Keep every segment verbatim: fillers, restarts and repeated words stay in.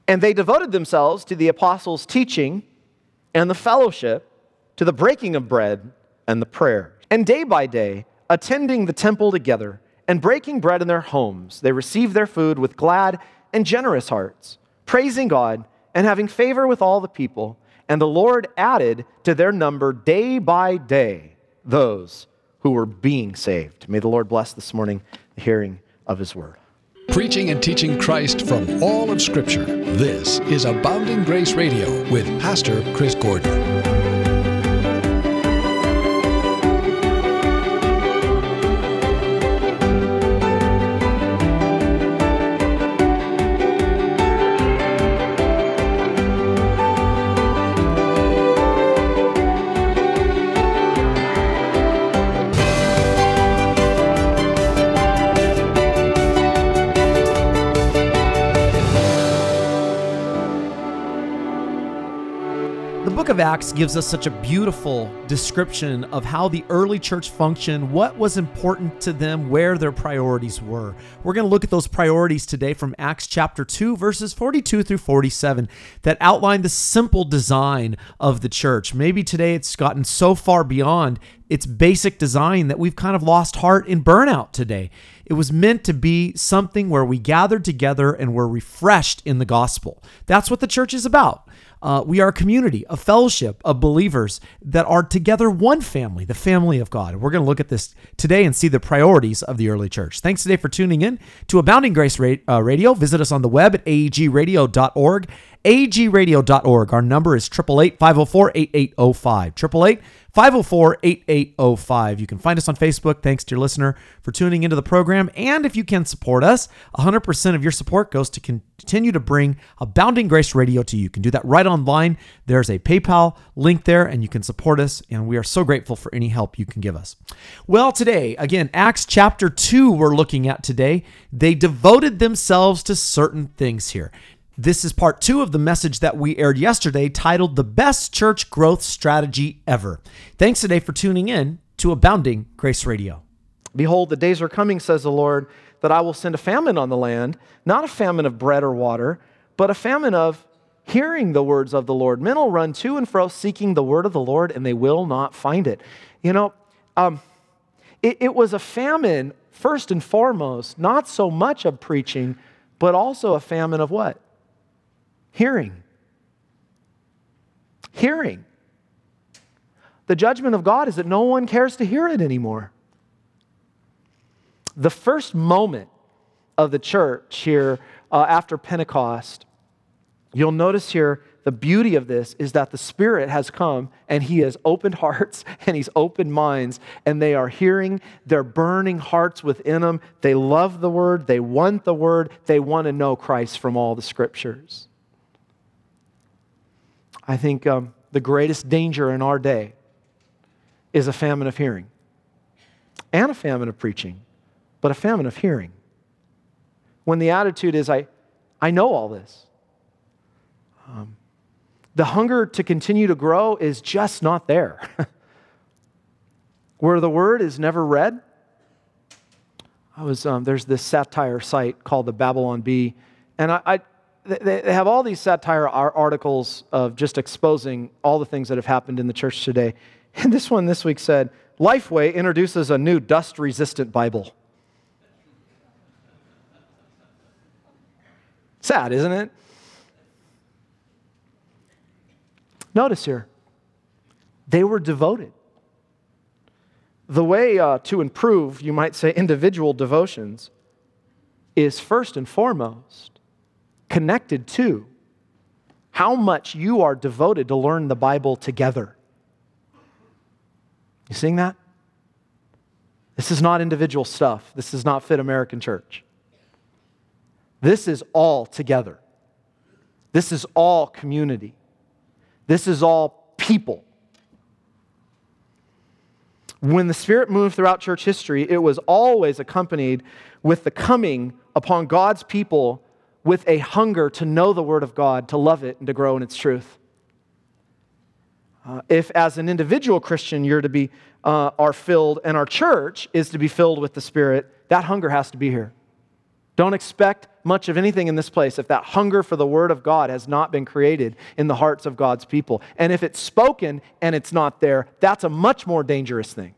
And they devoted themselves to the apostles' teaching and the fellowship, to the breaking of bread and the prayer. And day by day, attending the temple together and breaking bread in their homes, they received their food with glad and generous hearts, praising God and having favor with all the people. And the Lord added to their number day by day those who were being saved. May the Lord bless this morning the hearing of His word. Preaching and teaching Christ from all of Scripture. This is Abounding Grace Radio with Pastor Chris Gordon. The book of Acts gives us such a beautiful description of how the early church functioned, what was important to them, where their priorities were. We're going to look at those priorities today from Acts chapter two, verses forty-two through forty-seven, that outline the simple design of the church. Maybe today it's gotten so far beyond its basic design that we've kind of lost heart in burnout today. It was meant to be something where we gathered together and were refreshed in the gospel. That's what the church is about. Uh, we are a community, a fellowship of believers that are together one family, the family of God. We're going to look at this today and see the priorities of the early church. Thanks today for tuning in to Abounding Grace Radio. Visit us on the web at a e g radio dot org. a e g radio dot org. Our number is eight eight eight, five oh four, eight eight oh five. eight eight eight, five oh four, eight eight oh five. You can find us on Facebook. Thanks to your listener for tuning into the program. And if you can support us, one hundred percent of your support goes to continue to bring Abounding Grace Radio to you. You can do that right online. There's a PayPal link there, and you can support us. And we are so grateful for any help you can give us. Well, today, again, Acts chapter two we're looking at today. They devoted themselves to certain things here. This is part two of the message that we aired yesterday titled The Best Church Growth Strategy Ever. Thanks today for tuning in to Abounding Grace Radio. Behold, the days are coming, says the Lord, that I will send a famine on the land, not a famine of bread or water, but a famine of hearing the words of the Lord. Men will run to and fro seeking the word of the Lord, and they will not find it. You know, um, it, it was a famine, first and foremost, not so much of preaching, but also a famine of what? Hearing. Hearing. The judgment of God is that no one cares to hear it anymore. The first moment of the church here uh, after Pentecost, you'll notice here the beauty of this is that the Spirit has come and He has opened hearts and He's opened minds, and they are hearing, they're burning hearts within them. They love the Word, they want the Word, they want to know Christ from all the Scriptures. I think um, the greatest danger in our day is a famine of hearing and a famine of preaching, but a famine of hearing. When the attitude is, I, I know all this. Um, the hunger to continue to grow is just not there. Where the Word is never read. I was um, there's this satire site called the Babylon Bee, and I, I They have all these satire articles of just exposing all the things that have happened in the church today. And this one this week said, Lifeway introduces a new dust-resistant Bible. Sad, isn't it? Notice here, they were devoted. The way uh, to improve, you might say, individual devotions is first and foremost connected to how much you are devoted to learn the Bible together. You seeing that? This is not individual stuff. This is not Fit American Church. This is all together. This is all community. This is all people. When the Spirit moved throughout church history, it was always accompanied with the coming upon God's people with a hunger to know the Word of God, to love it, and to grow in its truth. Uh, if as an individual Christian you're to be, uh, are filled, and our church is to be filled with the Spirit, that hunger has to be here. Don't expect much of anything in this place if that hunger for the Word of God has not been created in the hearts of God's people. And if it's spoken and it's not there, that's a much more dangerous thing.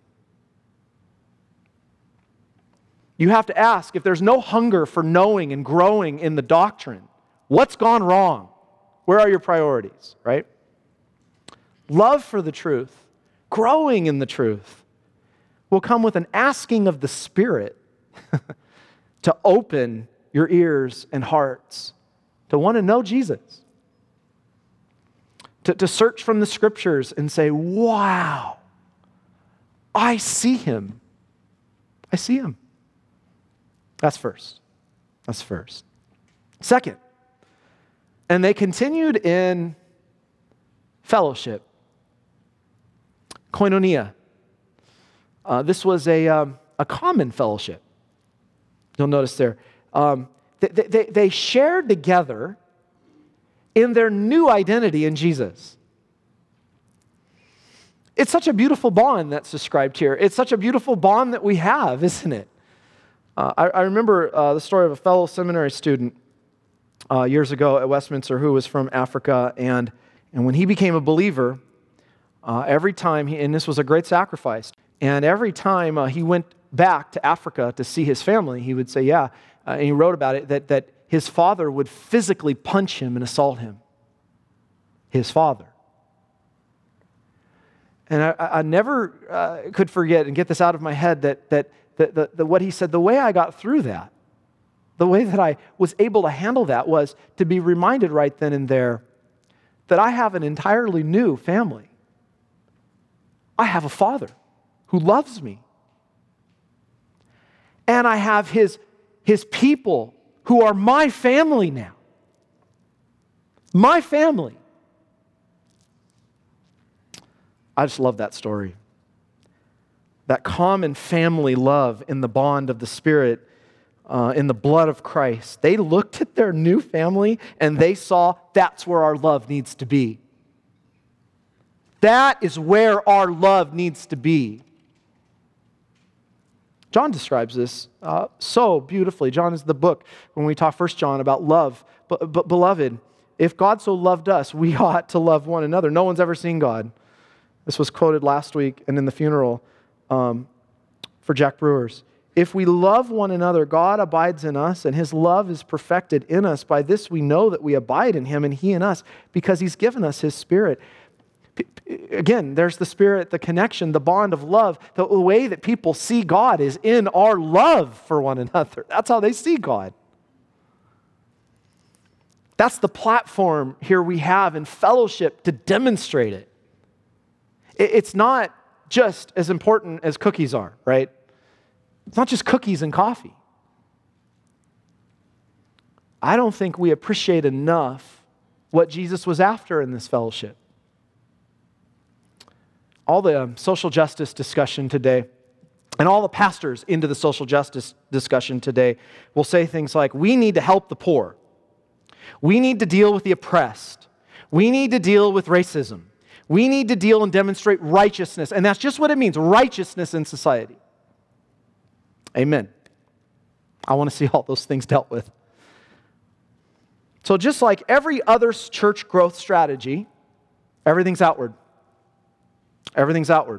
You have to ask, if there's no hunger for knowing and growing in the doctrine, what's gone wrong? Where are your priorities, right? Love for the truth, growing in the truth, will come with an asking of the Spirit to open your ears and hearts to want to know Jesus. To, to search from the Scriptures and say, wow, I see Him. I see Him. That's first. That's first. Second, and they continued in fellowship. Koinonia. Uh, this was a, um, a common fellowship. You'll notice there. Um, they, they, they shared together in their new identity in Jesus. It's such a beautiful bond that's described here. It's such a beautiful bond that we have, isn't it? Uh, I, I remember uh, the story of a fellow seminary student uh, years ago at Westminster who was from Africa, and, and when he became a believer, uh, every time, he, and this was a great sacrifice, and every time uh, he went back to Africa to see his family, he would say, yeah, uh, and he wrote about it, that, that his father would physically punch him and assault him. His father. And I, I never uh, could forget and get this out of my head that, that, that the, the, what he said, the way I got through that, the way that I was able to handle that was to be reminded right then and there that I have an entirely new family. I have a father who loves me. And I have his, his people who are my family now. My family. I just love that story. That common family love in the bond of the Spirit, uh, in the blood of Christ. They looked at their new family and they saw that's where our love needs to be. That is where our love needs to be. John describes this uh, so beautifully. John is the book when we talk First John about love. But, but beloved, if God so loved us, we ought to love one another. No one's ever seen God. This was quoted last week and in the funeral um, for Jack Brewers. If we love one another, God abides in us, and His love is perfected in us. By this we know that we abide in Him and He in us, because He's given us His Spirit. Again, there's the Spirit, the connection, the bond of love. The way that people see God is in our love for one another. That's how they see God. That's the platform here we have in fellowship to demonstrate it. It's not just as important as cookies are, right? It's not just cookies and coffee. I don't think we appreciate enough what Jesus was after in this fellowship. All the um, social justice discussion today, and all the pastors into the social justice discussion today will say things like, we need to help the poor. We need to deal with the oppressed. We need to deal with racism. We need to deal and demonstrate righteousness. And that's just what it means, righteousness in society. Amen. I want to see all those things dealt with. So just like every other church growth strategy, everything's outward. Everything's outward.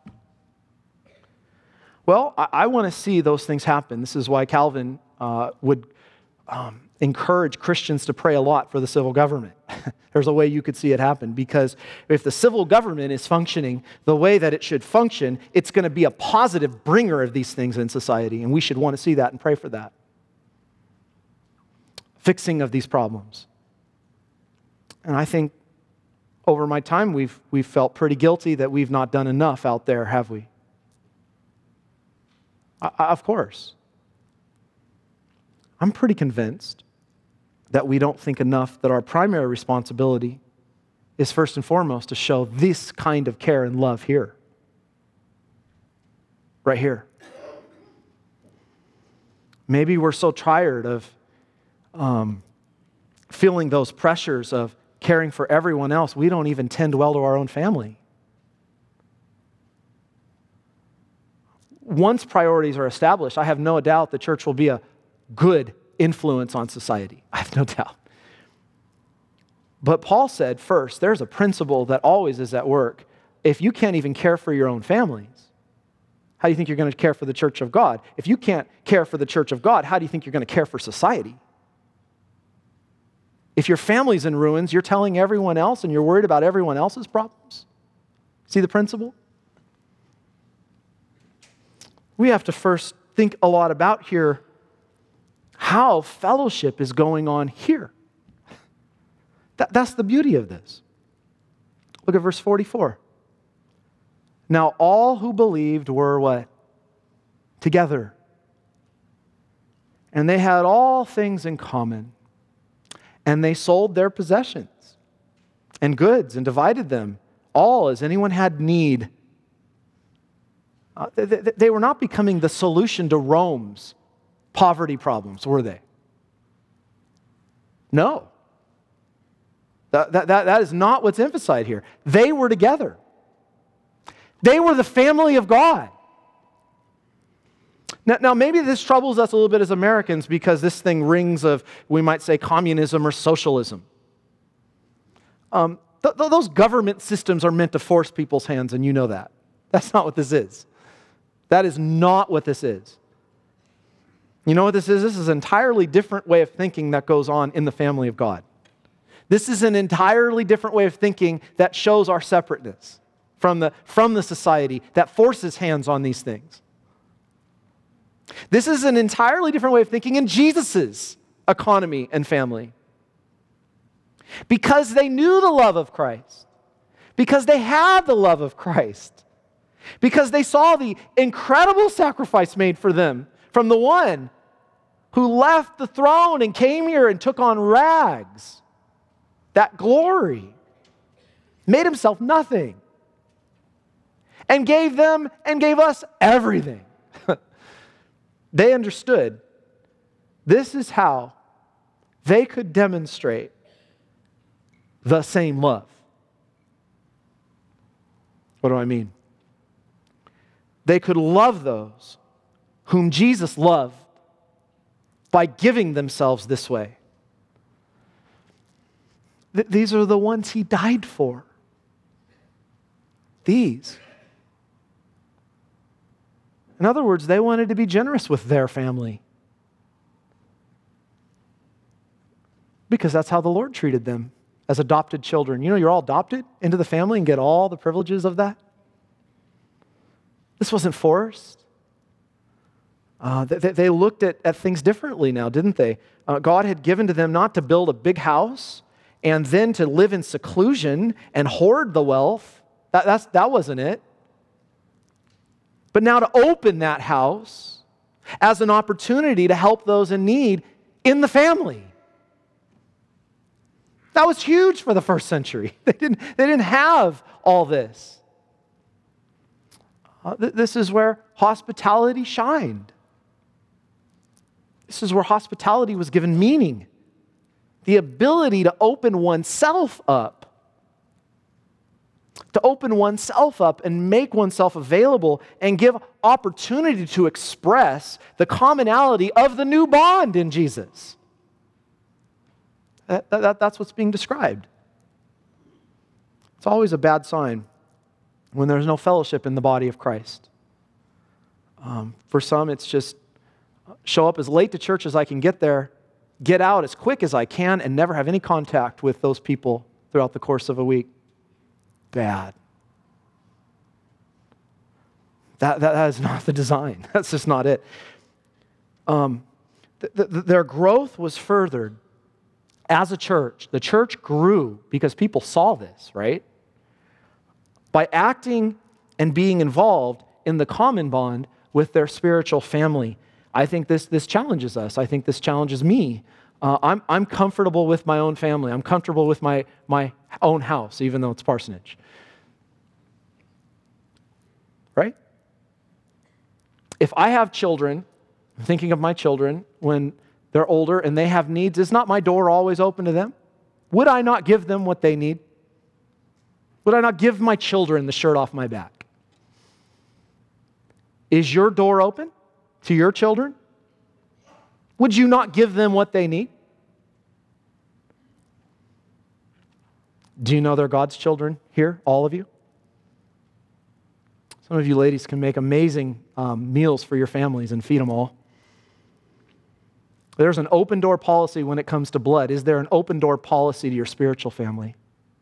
Well, I, I want to see those things happen. This is why Calvin uh, would um, encourage Christians to pray a lot for the civil government. There's a way you could see it happen, because if the civil government is functioning the way that it should function, it's going to be a positive bringer of these things in society, and we should want to see that and pray for that. Fixing of these problems. And I think over my time, we've, we've felt pretty guilty that we've not done enough out there, have we? I, I, of course. I'm pretty convinced that we don't think enough that our primary responsibility is first and foremost to show this kind of care and love here. Right here. Maybe we're so tired of um, feeling those pressures of caring for everyone else, we don't even tend well to our own family. Once priorities are established, I have no doubt the church will be a good influence on society. I have no doubt. But Paul said, first, there's a principle that always is at work. If you can't even care for your own families, how do you think you're going to care for the church of God? If you can't care for the church of God, how do you think you're going to care for society? If your family's in ruins, you're telling everyone else and you're worried about everyone else's problems? See the principle? We have to first think a lot about here how fellowship is going on here. That, that's the beauty of this. Look at verse forty-four. Now all who believed were what? Together. And they had all things in common. And they sold their possessions and goods and divided them all as anyone had need. Uh, they, they, they were not becoming the solution to Rome's poverty problems, were they? No. That, that, that, that is not what's emphasized here. They were together. They were the family of God. Now, now, maybe this troubles us a little bit as Americans because this thing rings of, we might say, communism or socialism. Um, th- th- those government systems are meant to force people's hands, and you know that. That's not what this is. That is not what this is. You know what this is? This is an entirely different way of thinking that goes on in the family of God. This is an entirely different way of thinking that shows our separateness from the, from the society, that forces hands on these things. This is an entirely different way of thinking in Jesus' economy and family. Because they knew the love of Christ. Because they had the love of Christ. Because they saw the incredible sacrifice made for them from the one who left the throne and came here and took on rags. That glory. Made himself nothing. And gave them and gave us everything. They understood this is how they could demonstrate the same love. What do I mean? They could love those whom Jesus loved by giving themselves this way. Th- these are the ones he died for. These. In other words, they wanted to be generous with their family. Because that's how the Lord treated them as adopted children. You know, you're all adopted into the family and get all the privileges of that. This wasn't forced. Uh, they, they looked at, at things differently now, didn't they? Uh, God had given to them not to build a big house and then to live in seclusion and hoard the wealth. That, that's, that wasn't it. But now to open that house as an opportunity to help those in need in the family. That was huge for the first century. They didn't, they didn't have all this. Uh, th- this is where hospitality shined. This is where hospitality was given meaning. The ability to open oneself up. To open oneself up and make oneself available and give opportunity to express the commonality of the new bond in Jesus. That, that, that's what's being described. It's always a bad sign when there's no fellowship in the body of Christ. Um, for some, it's just show up as late to church as I can get there, get out as quick as I can, and never have any contact with those people throughout the course of a week. Bad. That, that, that is not the design. That's just not it. Um, th- th- their growth was furthered as a church. The church grew because people saw this, right? By acting and being involved in the common bond with their spiritual family. I think this, this challenges us. I think this challenges me. Uh, I'm, I'm comfortable with my own family. I'm comfortable with my, my own house, even though it's parsonage. Right? If I have children, I'm thinking of my children when they're older and they have needs, is not my door always open to them? Would I not give them what they need? Would I not give my children the shirt off my back? Is your door open to your children? Would you not give them what they need? Do you know they're God's children here, all of you? Some of you ladies can make amazing um, meals for your families and feed them all. There's an open door policy when it comes to blood. Is there an open door policy to your spiritual family?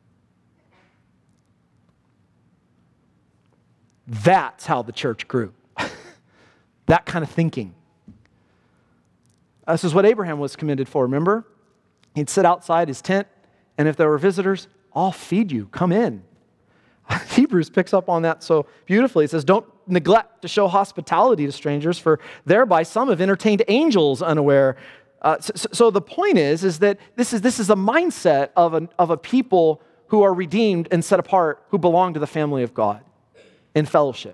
That's how the church grew. That kind of thinking. This is what Abraham was commended for, remember? He'd sit outside his tent, and if there were visitors, I'll feed you, come in. Hebrews picks up on that so beautifully. It says, don't neglect to show hospitality to strangers, for thereby some have entertained angels unaware. Uh, so, so the point is, is that this is, this is a mindset of, an, of a people who are redeemed and set apart, who belong to the family of God in fellowship.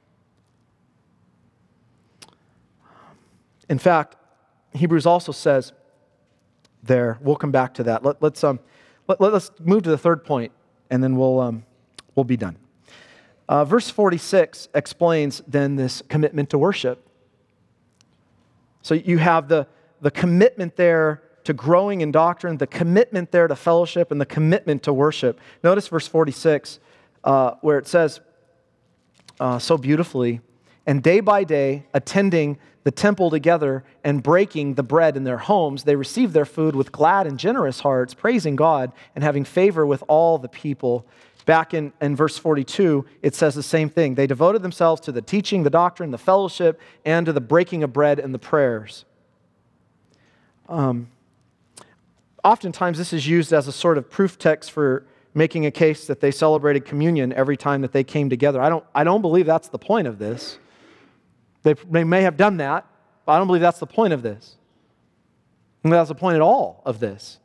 In fact, Hebrews also says there, we'll come back to that. Let, let's, um, let, let's move to the third point, and then we'll, um, we'll be done. Uh, verse forty-six explains then this commitment to worship. So you have the, the commitment there to growing in doctrine, the commitment there to fellowship, and the commitment to worship. Notice verse forty-six, uh, where it says uh, so beautifully, and day by day, attending the temple together and breaking the bread in their homes, they received their food with glad and generous hearts, praising God and having favor with all the people. Back in, in verse forty-two, it says the same thing. They devoted themselves to the teaching, the doctrine, the fellowship, and to the breaking of bread and the prayers. Um, oftentimes, this is used as a sort of proof text for making a case that they celebrated communion every time that they came together. I don't, I don't believe that's the point of this. They, they may have done that, but I don't believe that's the point of this. I don't think that's the point at all of this.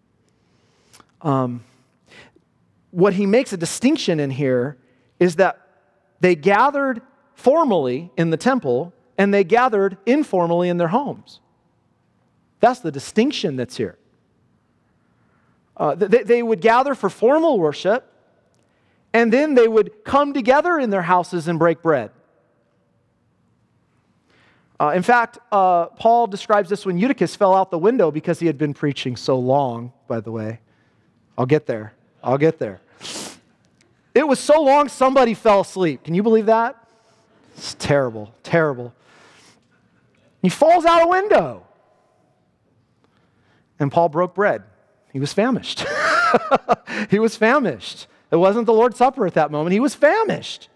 Um, what he makes a distinction in here is that they gathered formally in the temple and they gathered informally in their homes. That's the distinction that's here. Uh, they, they would gather for formal worship, and then they would come together in their houses and break bread. Uh, in fact, uh, Paul describes this when Eutychus fell out the window because he had been preaching so long, by the way. I'll get there. I'll get there. It was so long somebody fell asleep. Can you believe that? It's terrible, terrible. He falls out a window. And Paul broke bread. He was famished. He was famished. It wasn't the Lord's Supper at that moment. He was famished.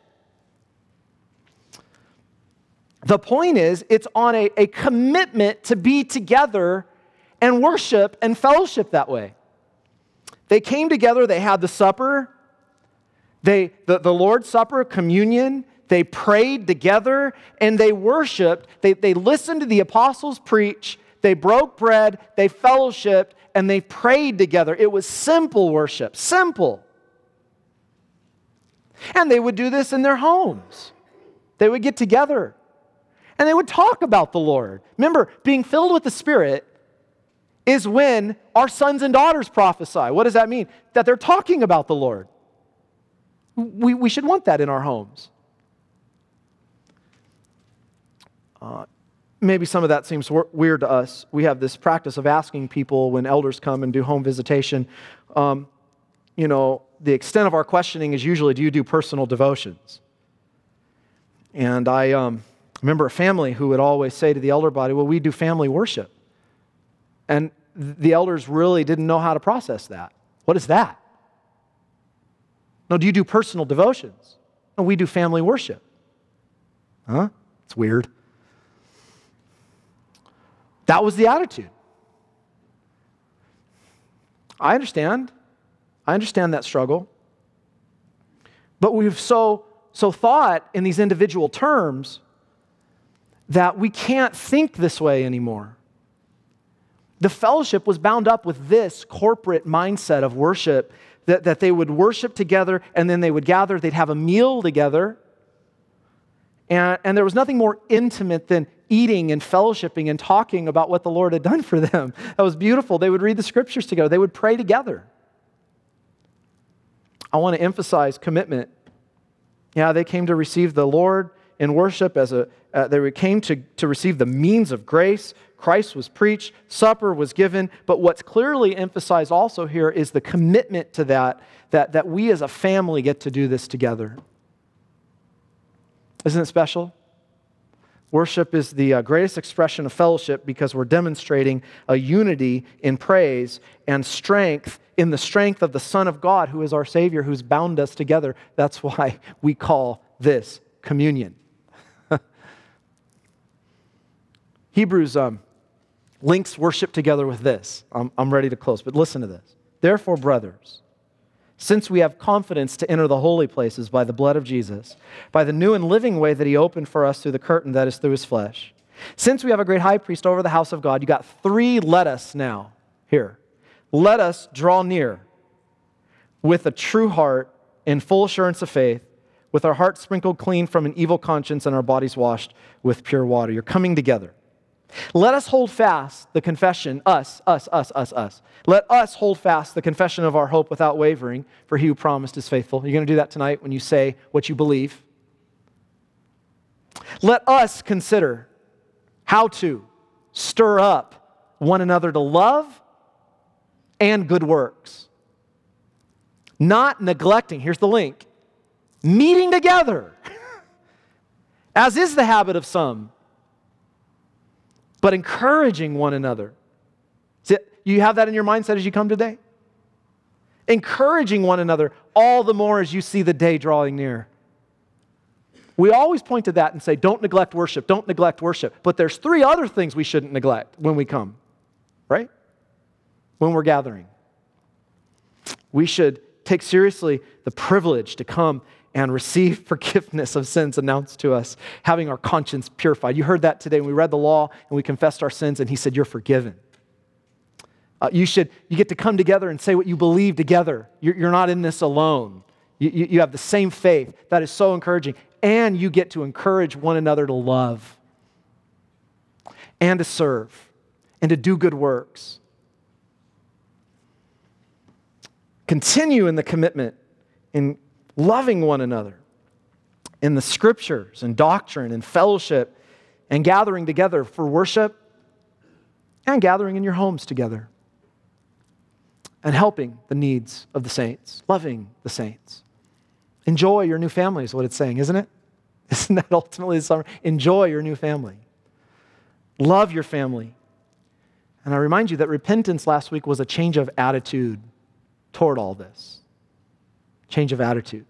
The point is, it's on a, a commitment to be together and worship and fellowship that way. They came together, they had the supper, they the, the Lord's Supper, communion, they prayed together, and they worshiped. They, they listened to the apostles preach, they broke bread, they fellowshiped, and they prayed together. It was simple worship, simple. And they would do this in their homes. They would get together. And they would talk about the Lord. Remember, being filled with the Spirit is when our sons and daughters prophesy. What does that mean? That they're talking about the Lord. We, we should want that in our homes. Uh, maybe some of that seems w- weird to us. We have this practice of asking people when elders come and do home visitation. Um, you know, the extent of our questioning is usually, do you do personal devotions? And I... Um, remember a family who would always say to the elder body, well, we do family worship. And the elders really didn't know how to process that. What is that? No, do you do personal devotions? No, we do family worship. Huh? It's weird. That was the attitude. I understand. I understand that struggle. But we've so, so thought in these individual terms that we can't think this way anymore. The fellowship was bound up with this corporate mindset of worship, that, that they would worship together and then they would gather, they'd have a meal together. And, and there was nothing more intimate than eating and fellowshipping and talking about what the Lord had done for them. That was beautiful. They would read the scriptures together. They would pray together. I want to emphasize commitment. Yeah, they came to receive the Lord in worship as a uh, they came to, to receive the means of grace. Christ was preached, supper was given, but what's clearly emphasized also here is the commitment to that, that, that we as a family get to do this together. Isn't it special? Worship is the uh, greatest expression of fellowship because we're demonstrating a unity in praise and strength in the strength of the Son of God, who is our Savior, who's bound us together. That's why we call this communion. Hebrews um, links worship together with this. I'm, I'm ready to close, but listen to this. Therefore, brothers, since we have confidence to enter the holy places by the blood of Jesus, by the new and living way that he opened for us through the curtain that is through his flesh, since we have a great high priest over the house of God, you got three let us now here. Let us draw near with a true heart in full assurance of faith, with our hearts sprinkled clean from an evil conscience and our bodies washed with pure water. You're coming together. Let us hold fast the confession, us, us, us, us, us. Let us hold fast the confession of our hope without wavering, for he who promised is faithful. You're going to do that tonight when you say what you believe. Let us consider how to stir up one another to love and good works. Not neglecting, here's the link, meeting together, as is the habit of some, but encouraging one another. See, you have that in your mindset as you come today? Encouraging one another all the more as you see the day drawing near. We always point to that and say, don't neglect worship, don't neglect worship. But there's three other things we shouldn't neglect when we come, right? When we're gathering. We should take seriously the privilege to come and receive forgiveness of sins announced to us, having our conscience purified. You heard that today when we read the law and we confessed our sins and he said, you're forgiven. Uh, you should, you get to come together and say what you believe together. You're, you're not in this alone. You, you, you have the same faith. That is so encouraging. And you get to encourage one another to love and to serve and to do good works. Continue in the commitment in loving one another in the scriptures and doctrine and fellowship and gathering together for worship and gathering in your homes together and helping the needs of the saints, loving the saints. Enjoy your new family is what it's saying, isn't it? Isn't that ultimately the summary? Enjoy your new family. Love your family. And I remind you that repentance last week was a change of attitude toward all this. Change of attitude.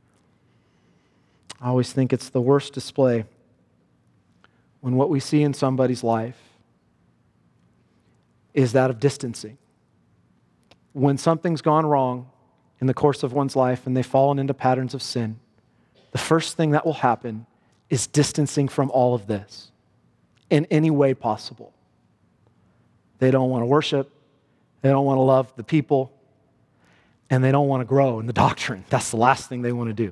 I always think it's the worst display when what we see in somebody's life is that of distancing. When something's gone wrong in the course of one's life and they've fallen into patterns of sin, the first thing that will happen is distancing from all of this in any way possible. They don't want to worship. They don't want to love the people. And they don't want to grow in the doctrine. That's the last thing they want to do.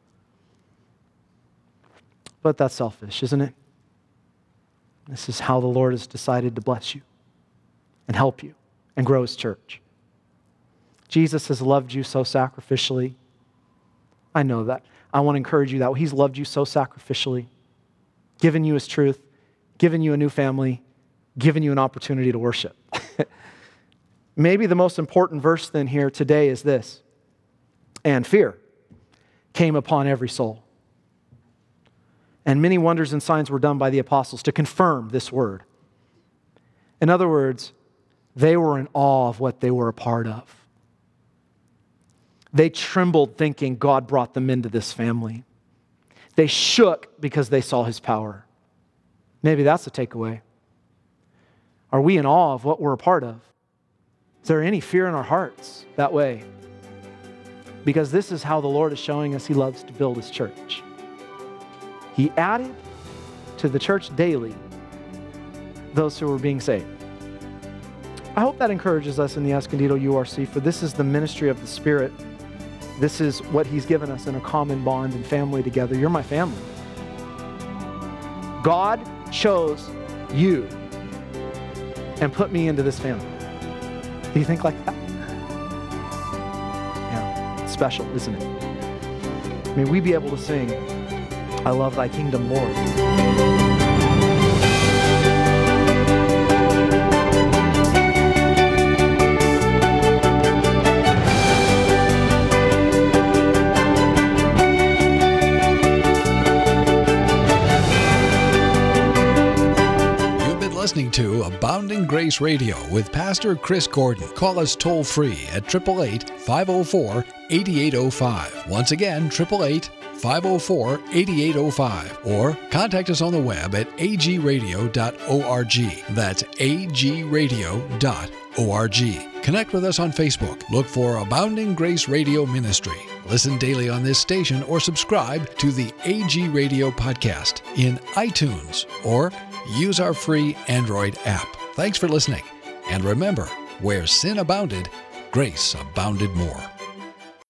But that's selfish, isn't it? This is how the Lord has decided to bless you and help you and grow his church. Jesus has loved you so sacrificially. I know that. I want to encourage you that he's loved you so sacrificially, given you his truth, given you a new family, given you an opportunity to worship. Maybe the most important verse then here today is this. And fear came upon every soul. And many wonders and signs were done by the apostles to confirm this word. In other words, they were in awe of what they were a part of. They trembled thinking God brought them into this family. They shook because they saw his power. Maybe that's the takeaway. Are we in awe of what we're a part of? Is there any fear in our hearts that way? Because this is how the Lord is showing us he loves to build his church. He added to the church daily those who were being saved. I hope that encourages us in the Escondido U R C, for this is the ministry of the Spirit. This is what he's given us in a common bond and family together. You're my family. God chose you and put me into this family. Do you think like that? Yeah, it's special, isn't it? May we be able to sing, I love thy kingdom more. Listening to Abounding Grace Radio with Pastor Chris Gordon. Call us toll free at eight eight eight, five oh four, eight eight oh five. Once again, eight eight eight, five oh four, eight eight oh five. Or contact us on the web at a g radio dot org. That's a g radio dot org. Connect with us on Facebook. Look for Abounding Grace Radio Ministry. Listen daily on this station or subscribe to the A G Radio podcast in iTunes or use our free Android app. Thanks for listening. And remember, where sin abounded, grace abounded more.